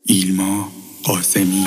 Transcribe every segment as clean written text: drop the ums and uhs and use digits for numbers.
ایلما قاسمی.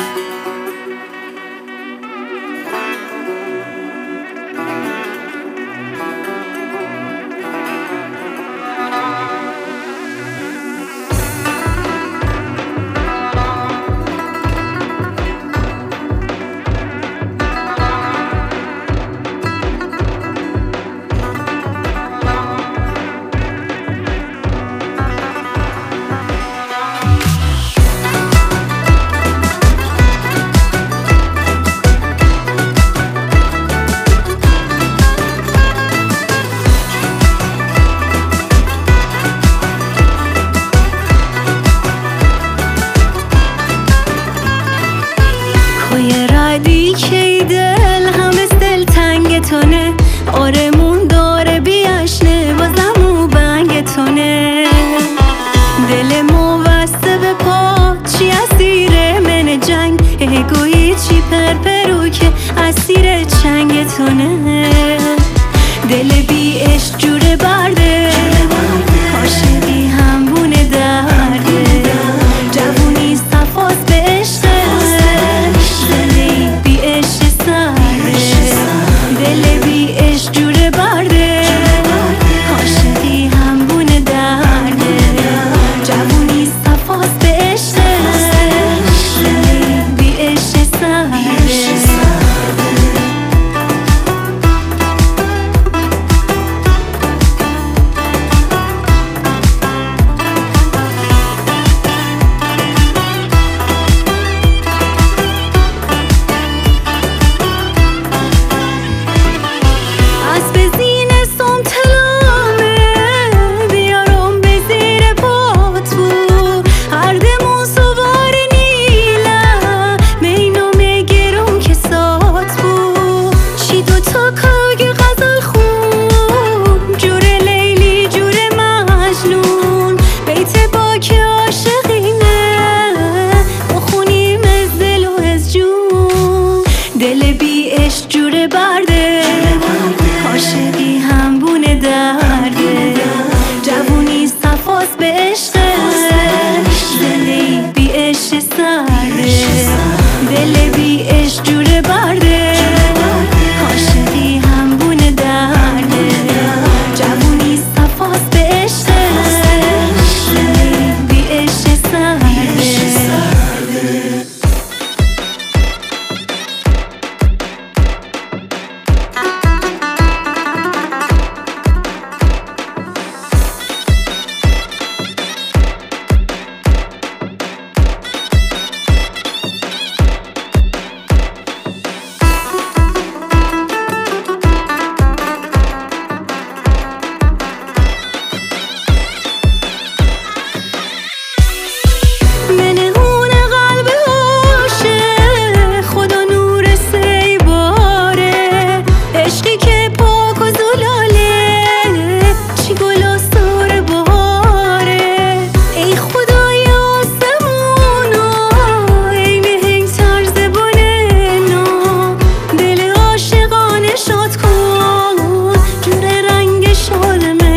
یه ردی که دل همه دلتنگ تونه، آرمون داره بیاشنه بازمو بنگ تونه. دل مو وسته به پا چی اسیر من جنگ، اگویی چی پرپرو که اسیر چنگ تونه. دل بی عشق جوره برده، عاشقی هم بونه درده، جوونی صفاست به عشق، دل بی عشق جوره برده، عاشقی هم بونه درده، جوونی صفاست به عشق، دل بی عشق سرده. دل بی عشق جوره برده، عاشقی هم بونه درده، جوونی صفاست به عشق، دل بی عشق سرده. دل بی عشق جوره برده، عاشقی هم بونه درده، جوونی صفاست به عشق، دل بی عشق سرده.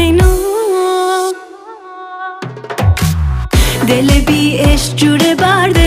دل بی عشق جوره برده.